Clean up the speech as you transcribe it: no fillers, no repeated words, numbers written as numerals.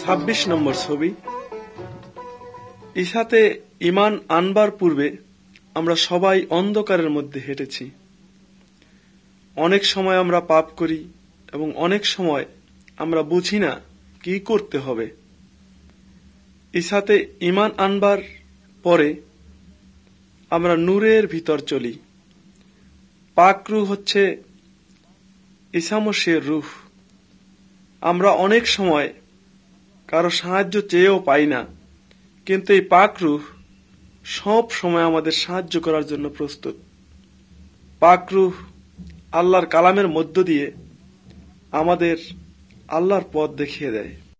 26 নম্বর ছবি। ঈসাতে ঈমান আনবার পূর্বে আমরা সবাই অন্ধকারের মধ্যে হেঁটেছি। অনেক সময় আমরা পাপ করি এবং অনেক সময় আমরা বুঝি না কি করতে হবে। ঈসাতে ঈমান আনবার পরে আমরা নূরের ভিতর চলি। পাক রূহ হচ্ছে ঈসা মসিহের রূহ। আমরা অনেক সময় কারো সাহায্য চেয়েও পাই না, কিন্তু এই পাক রূহ সব সময় আমাদের সাহায্য করার জন্য প্রস্তুত। পাক রূহ আল্লাহর কালামের মধ্য দিয়ে আমাদের আল্লাহর পথ দেখিয়ে দেয়।